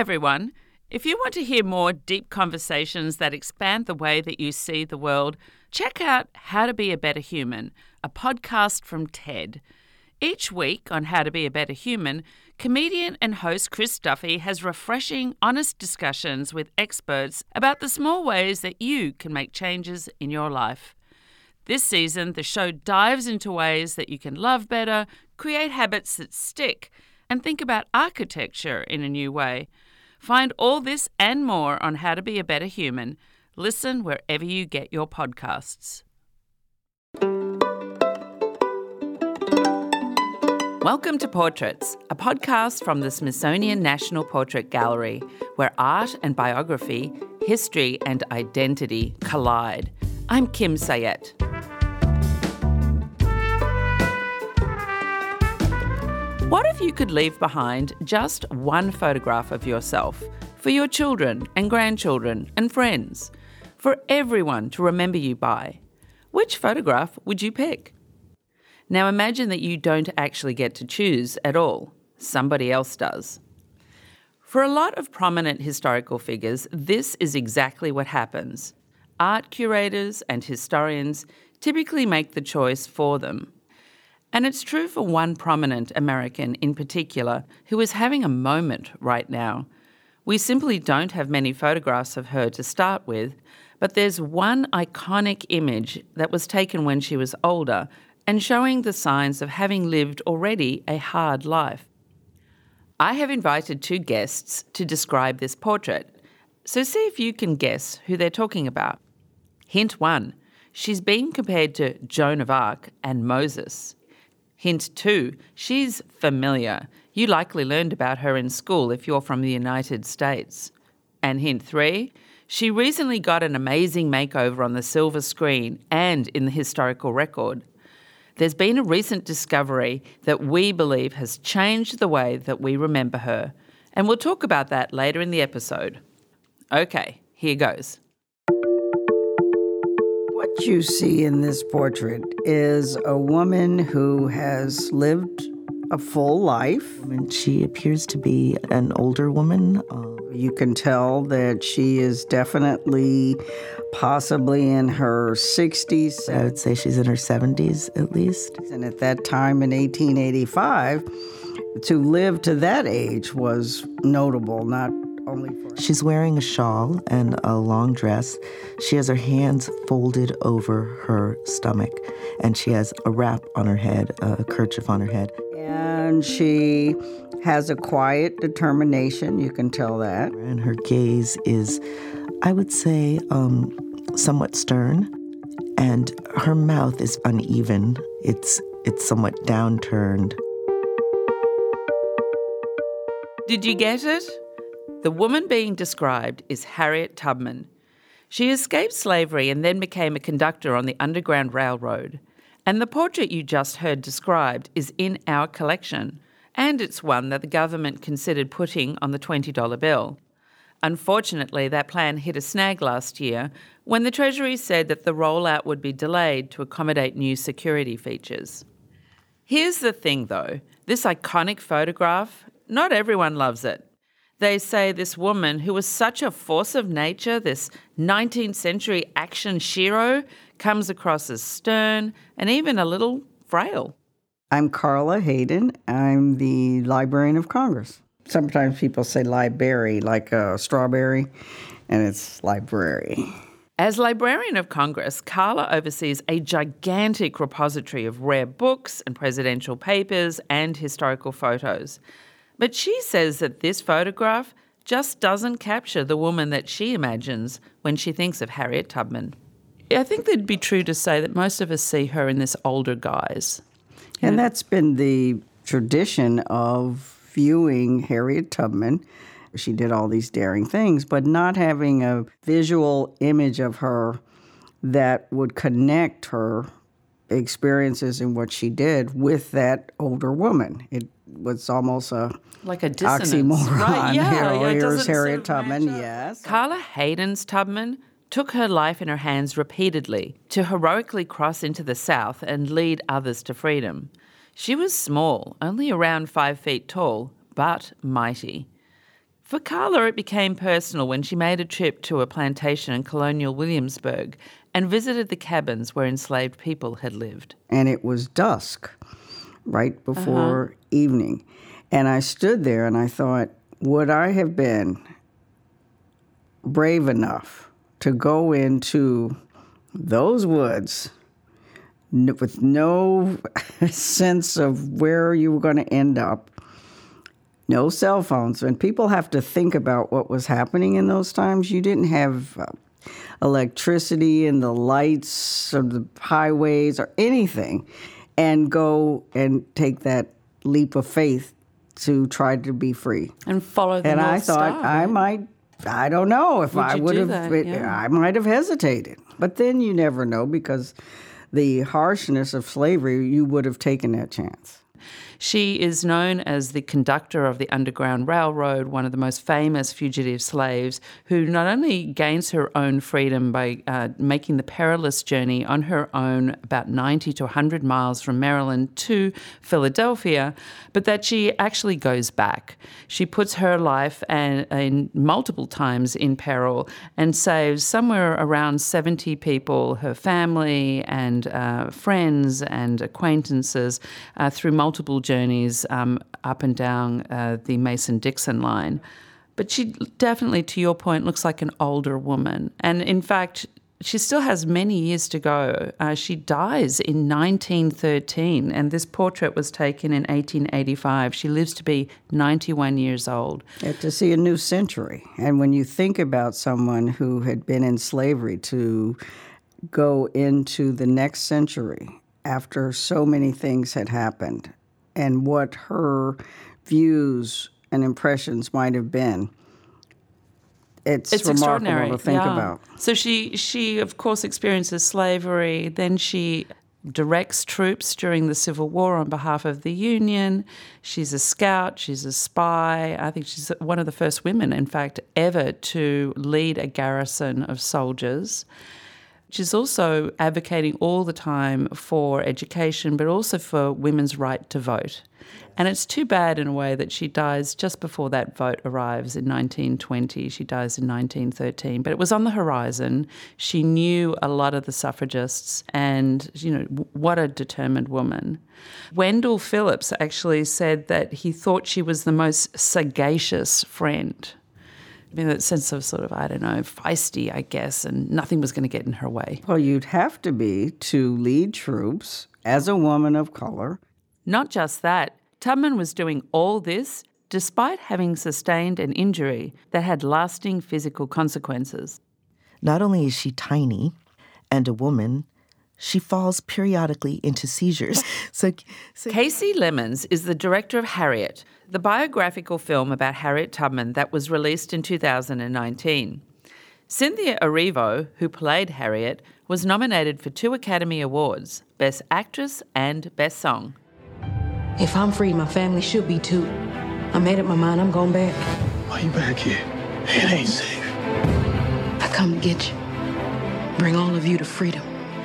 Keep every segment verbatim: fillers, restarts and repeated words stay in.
everyone. If you want to hear more deep conversations that expand the way that you see the world, check out How to Be a Better Human, a podcast from TED. Each week on How to Be a Better Human, comedian and host Chris Duffy has refreshing, honest discussions with experts about the small ways that you can make changes in your life. This season, the show dives into ways that you can love better, create habits that stick, and think about architecture in a new way. Find all this and more on How to Be a Better Human. Listen wherever you get your podcasts. Welcome to Portraits, a podcast from the Smithsonian National Portrait Gallery, where art and biography, history and identity collide. I'm Kim Sayet. What if you could leave behind just one photograph of yourself for your children and grandchildren and friends, for everyone to remember you by? Which photograph would you pick? Now imagine that you don't actually get to choose at all. Somebody else does. For a lot of prominent historical figures, this is exactly what happens. Art curators and historians typically make the choice for them. And it's true for one prominent American in particular who is having a moment right now. We simply don't have many photographs of her to start with, but there's one iconic image that was taken when she was older and showing the signs of having lived already a hard life. I have invited two guests to describe this portrait, so see if you can guess who they're talking about. Hint one, she's being compared to Joan of Arc and Moses. Hint two, she's familiar. You likely learned about her in school if you're from the United States. And hint three, she recently got an amazing makeover on the silver screen and in the historical record. There's been a recent discovery that we believe has changed the way that we remember her, and we'll talk about that later in the episode. Okay, here goes. What you see in this portrait is a woman who has lived a full life. And she appears to be an older woman. Uh, you can tell that she is definitely possibly in her sixties. I would say she's in her seventies at least. And at that time in eighteen eighty-five, to live to that age was notable, not only for... She's wearing a shawl and a long dress. She has her hands folded over her stomach, and she has a wrap on her head, a kerchief on her head. And she has a quiet determination, you can tell that. And her gaze is, I would say, um, somewhat stern, and her mouth is uneven. It's it's somewhat downturned. Did you get it? The woman being described is Harriet Tubman. She escaped slavery and then became a conductor on the Underground Railroad. And the portrait you just heard described is in our collection, and it's one that the government considered putting on the twenty dollar bill. Unfortunately, that plan hit a snag last year when the Treasury said that the rollout would be delayed to accommodate new security features. Here's the thing, though. This iconic photograph, not everyone loves it. They say this woman, who was such a force of nature, this nineteenth century action shero, comes across as stern and even a little frail. I'm Carla Hayden. I'm the Librarian of Congress. Sometimes people say library, like a strawberry, and it's library. As Librarian of Congress, Carla oversees a gigantic repository of rare books and presidential papers and historical photos. But she says that this photograph just doesn't capture the woman that she imagines when she thinks of Harriet Tubman. I think it'd be true to say that most of us see her in this older guise. And that's been the tradition of viewing Harriet Tubman. She did all these daring things, but not having a visual image of her that would connect her experiences and what she did with that older woman. It was almost a like a dissonance. Oxymoron. Right, yeah, Here, yeah, it here's doesn't Harriet sort of Tubman, match up. yes. Carla Hayden's Tubman took her life in her hands repeatedly to heroically cross into the South and lead others to freedom. She was small, only around five feet tall, but mighty. For Carla, it became personal when she made a trip to a plantation in colonial Williamsburg and visited the cabins where enslaved people had lived. And it was dusk, right before uh-huh. evening. And I stood there and I thought, would I have been brave enough to go into those woods with no sense of where you were going to end up, no cell phones? And people have to think about what was happening in those times. You didn't have uh, electricity and the lights of the highways or anything, and go and take that leap of faith to try to be free. And follow the And North I thought Star, I right? might, I don't know if Would I you would do have, that? it, Yeah. I might have hesitated. But then you never know, because the harshness of slavery, you would have taken that chance. She is known as the conductor of the Underground Railroad, one of the most famous fugitive slaves, who not only gains her own freedom by uh, making the perilous journey on her own about ninety to one hundred miles from Maryland to Philadelphia, but that she actually goes back. She puts her life and, and multiple times in peril and saves somewhere around seventy people, her family and uh, friends and acquaintances, uh, through multiple journeys um, up and down uh, the Mason-Dixon line. But she definitely, to your point, looks like an older woman. And in fact, she still has many years to go. Uh, she dies in nineteen thirteen, and this portrait was taken in eighteen eighty-five. She lives to be ninety-one years old. Yeah, to see a new century. And when you think about someone who had been in slavery to go into the next century after so many things had happened, and what her views and impressions might have been, it's, it's remarkable to think yeah. about. So she, she, of course, experiences slavery. Then she directs troops during the Civil War on behalf of the Union. She's a scout. She's a spy. I think she's one of the first women, in fact, ever to lead a garrison of soldiers. She's also advocating all the time for education, but also for women's right to vote. And it's too bad in a way that she dies just before that vote arrives in nineteen twenty. She dies in nineteen thirteen. But it was on the horizon. She knew a lot of the suffragists, and, you know, what a determined woman. Wendell Phillips actually said that he thought she was the most sagacious friend. I mean, that sense of sort of, I don't know, feisty, I guess, and nothing was going to get in her way. Well, you'd have to be to lead troops as a woman of color. Not just that, Tubman was doing all this despite having sustained an injury that had lasting physical consequences. Not only is she tiny and a woman, she falls periodically into seizures. so, so Casey Lemons is the director of Harriet, the biographical film about Harriet Tubman that was released in two thousand nineteen. Cynthia Erivo, who played Harriet, was nominated for two Academy Awards, Best Actress and Best Song. If I'm free, my family should be too. I made up my mind, I'm going back. Why you back here? It ain't safe. I come to get you. Bring all of you to freedom.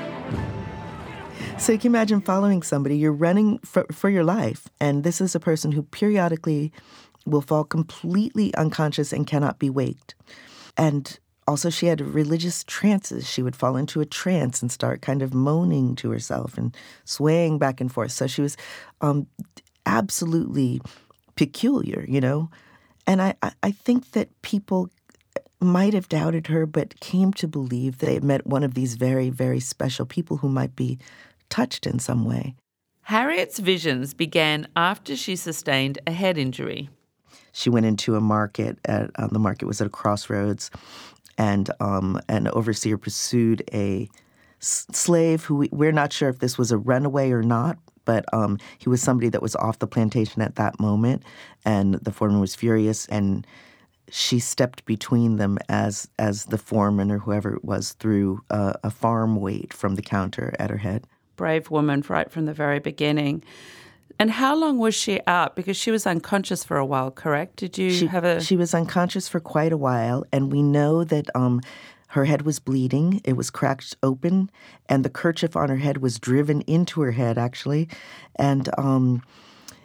So you can imagine following somebody, you're running for, for your life, and this is a person who periodically will fall completely unconscious and cannot be waked. And also she had religious trances. She would fall into a trance and start kind of moaning to herself and swaying back and forth. So she was um, absolutely peculiar, you know. And I, I think that people might have doubted her, but came to believe that they had met one of these very, very special people who might be touched in some way. Harriet's visions began after she sustained a head injury. She went into a market. At, uh, the market was at a crossroads, and um, an overseer pursued a s- slave who we, we're not sure if this was a runaway or not, but um, he was somebody that was off the plantation at that moment, and the foreman was furious, and she stepped between them as as the foreman or whoever it was threw uh, a farm weight from the counter at her head. Brave woman right from the very beginning. And how long was she out? Because she was unconscious for a while, correct? Did you she, have a... She was unconscious for quite a while, and we know that um, her head was bleeding. It was cracked open, and the kerchief on her head was driven into her head, actually. And um,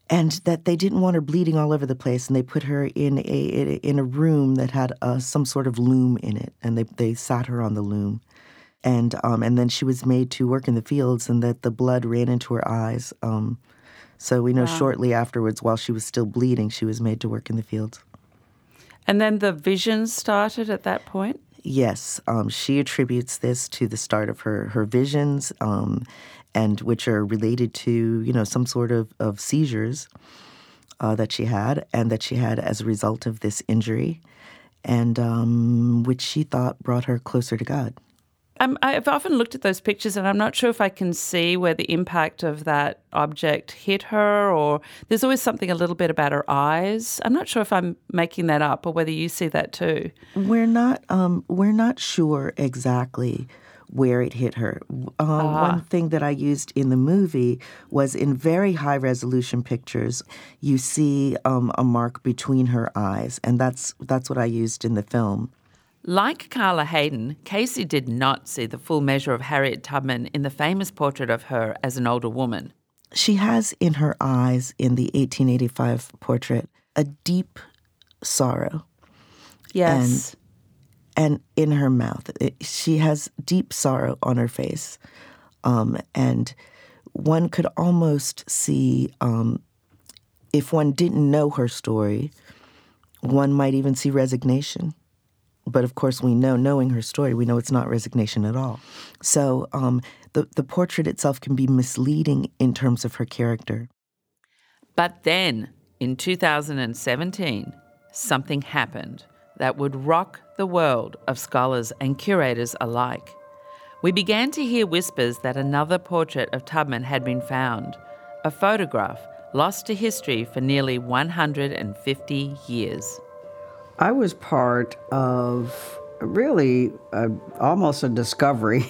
and that they didn't want her bleeding all over the place, and they put her in a in a room that had uh, some sort of loom in it, and they they sat her on the loom, and um and then she was made to work in the fields, and that the blood ran into her eyes. Um, so we know Wow. shortly afterwards, while she was still bleeding, she was made to work in the fields. And then the visions started at that point? Yes, um, she attributes this to the start of her her visions, um, and which are related to, you know, some sort of, of seizures uh, that she had, and that she had as a result of this injury, and um, which she thought brought her closer to God. Um, I've often looked at those pictures and I'm not sure if I can see where the impact of that object hit her, or there's always something a little bit about her eyes. I'm not sure if I'm making that up or whether you see that too. We're not um, we're not sure exactly where it hit her. Uh, Ah. One thing that I used in the movie was in very high resolution pictures, you see um, a mark between her eyes, and that's that's what I used in the film. Like Carla Hayden, Casey did not see the full measure of Harriet Tubman in the famous portrait of her as an older woman. She has in her eyes, in the eighteen eighty-five portrait, a deep sorrow. Yes. And in her mouth, it, she has deep sorrow on her face. Um, and one could almost see, um, if one didn't know her story, one might even see resignation. But of course, we know, knowing her story, we know it's not resignation at all. So um, the, the portrait itself can be misleading in terms of her character. But then, in two thousand seventeen, something happened that would rock the world of scholars and curators alike. We began to hear whispers that another portrait of Tubman had been found, a photograph lost to history for nearly one hundred fifty years. I was part of really a, almost a discovery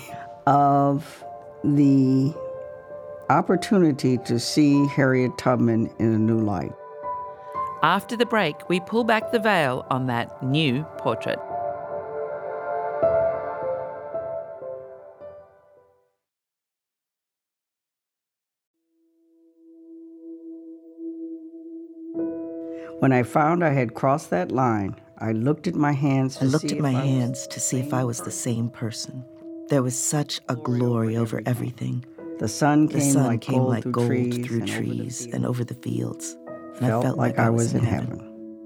of the opportunity to see Harriet Tubman in a new light. After the break, we pull back the veil on that new portrait. When I found I had crossed that line, I looked at my hands to I looked see at my if I was hands to see if I was the same person. There was such a glory over everything. The sun The came sun like came gold like through gold trees, through and trees over the and fields. over the fields. And Felt, I felt like I was in heaven.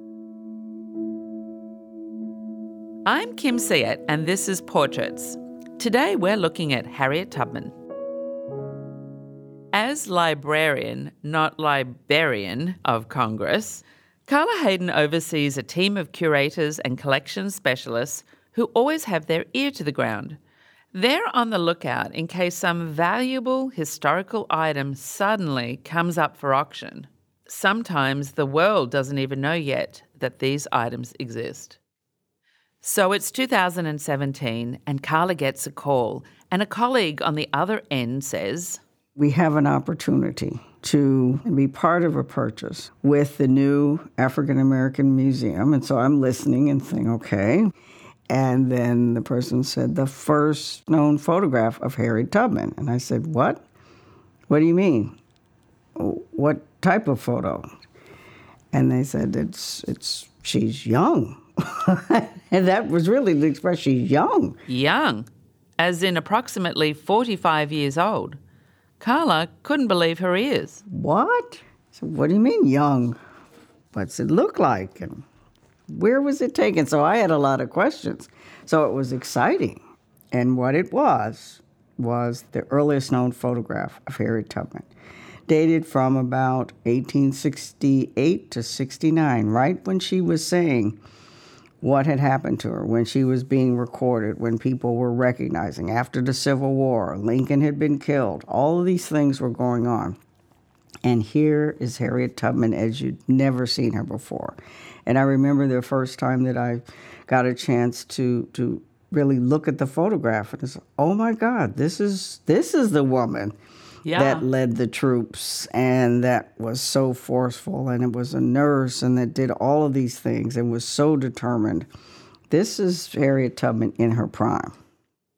I'm Kim Siet, and this is Portraits. Today we're looking at Harriet Tubman. As librarian, not librarian, of Congress, Carla Hayden oversees a team of curators and collections specialists who always have their ear to the ground. They're on the lookout in case some valuable historical item suddenly comes up for auction. Sometimes the world doesn't even know yet that these items exist. So it's two thousand seventeen, and Carla gets a call, and a colleague on the other end says, We have an opportunity to be part of a purchase with the new African American Museum. And so I'm listening and saying, okay. And then the person said, the first known photograph of Harriet Tubman. And I said, what? What do you mean? What type of photo? And they said, it's, it's she's young. And that was really the expression, she's young. young, as in approximately forty-five years old. Carla couldn't believe her ears. What? So what do you mean young? What's it look like? And where was it taken? So I had a lot of questions. So it was exciting. And what it was, was the earliest known photograph of Harriet Tubman, dated from about eighteen sixty-eight to sixty-nine, right when she was saying what had happened to her, when she was being recorded, when people were recognizing after the Civil War, Lincoln had been killed. All of these things were going on. And here is Harriet Tubman as you'd never seen her before. And I remember the first time that I got a chance to to really look at the photograph and it's, oh my God, this is this is the woman Yeah. that led the troops and that was so forceful, and it was a nurse and that did all of these things and was so determined. This is Harriet Tubman in her prime.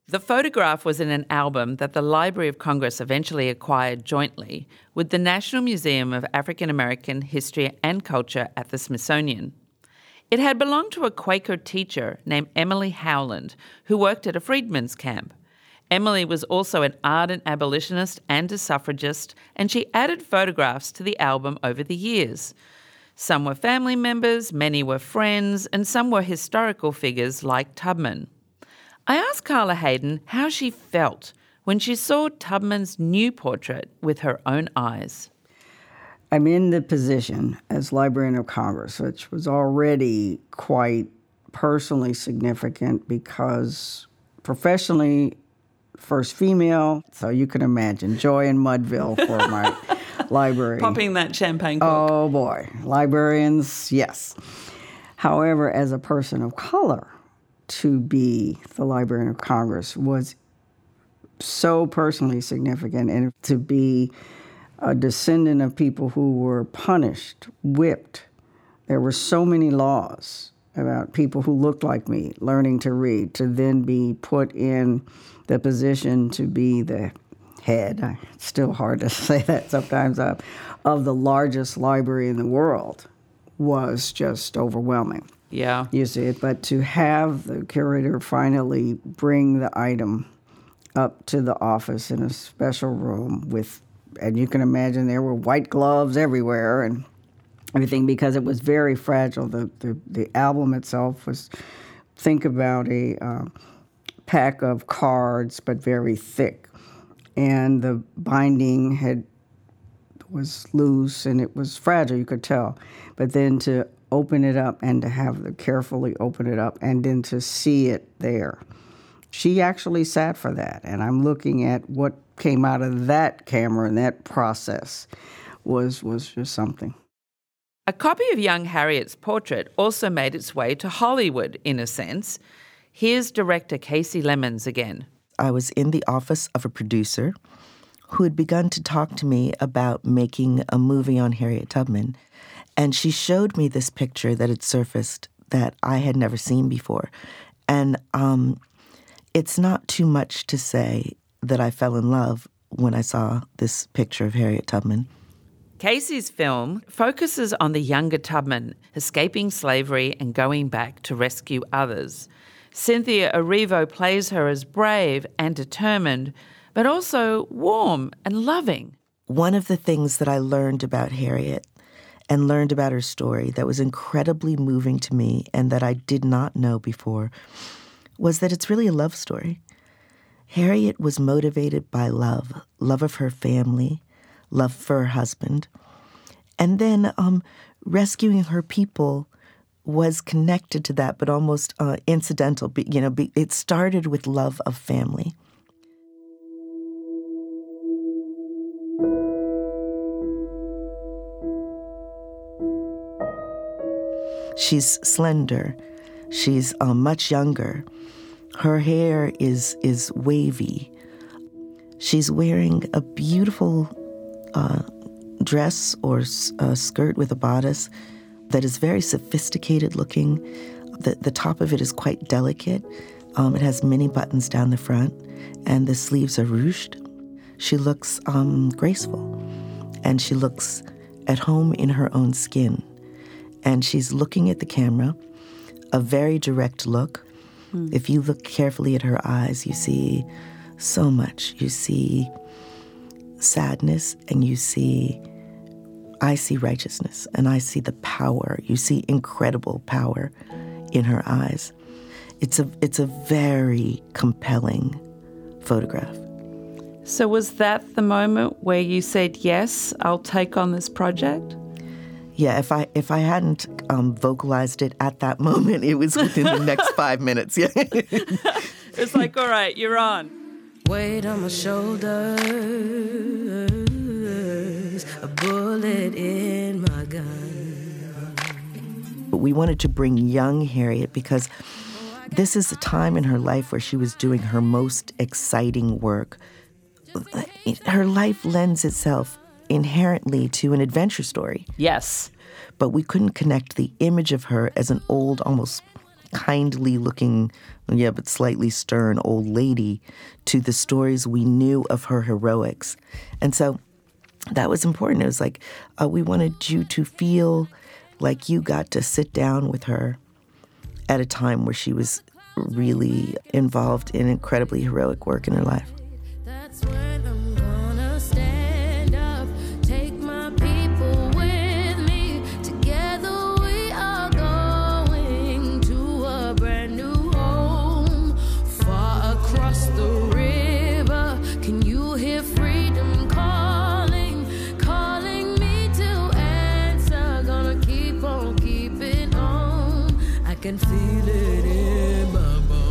The photograph was in an album that the Library of Congress eventually acquired jointly with the National Museum of African American History and Culture at the Smithsonian. It had belonged to a Quaker teacher named Emily Howland, who worked at a freedmen's camp. Emily was also an ardent abolitionist and a suffragist, and she added photographs to the album over the years. Some were family members, many were friends, and some were historical figures like Tubman. I asked Carla Hayden how she felt when she saw Tubman's new portrait with her own eyes. I'm in the position as Librarian of Congress, which was already quite personally significant because professionally, first female, so you can imagine, joy in Mudville for my library. Popping that champagne cork. Oh boy, librarians, yes. However, as a person of color, to be the Librarian of Congress was so personally significant, and to be a descendant of people who were punished, whipped. There were so many laws about people who looked like me learning to read, to then be put in the position to be the head, it's still hard to say that sometimes, uh, of the largest library in the world was just overwhelming. Yeah. You see it, but to have the curator finally bring the item up to the office in a special room with, and you can imagine there were white gloves everywhere and everything because it was very fragile. The the, the album itself was, think about a uh, pack of cards, but very thick. And the binding had was loose and it was fragile, you could tell. But then to open it up and to have the carefully open it up and then to see it there. She actually sat for that, and I'm looking at what came out of that camera and that process was was just something. A copy of young Harriet's portrait also made its way to Hollywood, in a sense. Here's director Kasi Lemmons again. I was in the office of a producer who had begun to talk to me about making a movie on Harriet Tubman. And she showed me this picture that had surfaced that I had never seen before. And um, it's not too much to say that I fell in love when I saw this picture of Harriet Tubman. Kasi's film focuses on the younger Tubman escaping slavery and going back to rescue others. Cynthia Erivo plays her as brave and determined, but also warm and loving. One of the things that I learned about Harriet and learned about her story that was incredibly moving to me and that I did not know before was that it's really a love story. Harriet was motivated by love, love of her family, love for her husband. And then um, rescuing her people was connected to that, but almost uh, incidental. You know, it started with love of family. She's slender. She's uh, much younger. Her hair is is wavy. She's wearing a beautiful uh, dress or a skirt with a bodice that is very sophisticated looking. The, the top of it is quite delicate. Um, it has many buttons down the front, and the sleeves are ruched. She looks um, graceful, and she looks at home in her own skin. And she's looking at the camera, a very direct look. Mm. If you look carefully at her eyes, you see so much. You see sadness, and you see, I see righteousness, and I see the power. You see incredible power in her eyes. It's a, it's a very compelling photograph. So was that the moment where you said, yes, I'll take on this project? Yeah, if I if I hadn't um, vocalized it at that moment, it was within the next five minutes. Yeah, it's like, all right, you're on. Weight on my shoulders, a bullet in my gun. But we wanted to bring young Harriet because this is a time in her life where she was doing her most exciting work. Her life lends itself inherently to an adventure story. Yes. But we couldn't connect the image of her as an old, almost kindly looking, yeah, but slightly stern old lady to the stories we knew of her heroics. And so that was important. It was like, uh, we wanted you to feel like you got to sit down with her at a time where she was really involved in incredibly heroic work in her life. That's when I'm gonna stand up, take my people with me. Together we are going to a brand new home, far across the river. Can you hear freedom calling, calling me to answer? Gonna keep on keeping on. I can feel it in my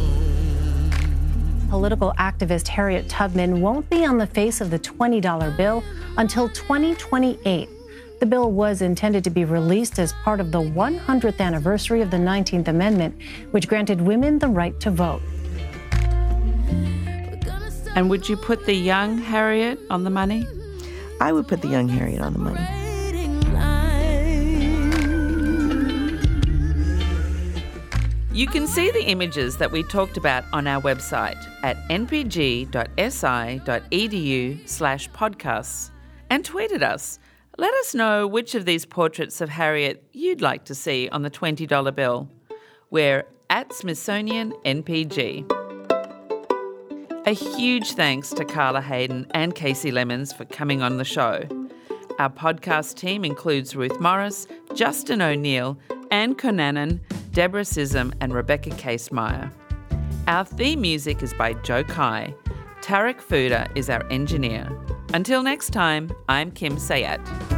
political activist Harriet Tubman won't be on the face of the twenty dollar bill until twenty twenty-eight. The bill was intended to be released as part of the one hundredth anniversary of the nineteenth Amendment, which granted women the right to vote. And would you put the young Harriet on the money? I would put the young Harriet on the money. You can see the images that we talked about on our website at npg.si.edu slash podcasts and tweet at us. Let us know which of these portraits of Harriet you'd like to see on the twenty dollar bill. We're at Smithsonian N P G. A huge thanks to Carla Hayden and Casey Lemons for coming on the show. Our podcast team includes Ruth Morris, Justin O'Neill, Anne Conannon, Deborah Sissom and Rebecca Casemeyer. Our theme music is by Joe Kai. Tarek Fuda is our engineer. Until next time, I'm Kim Sayat.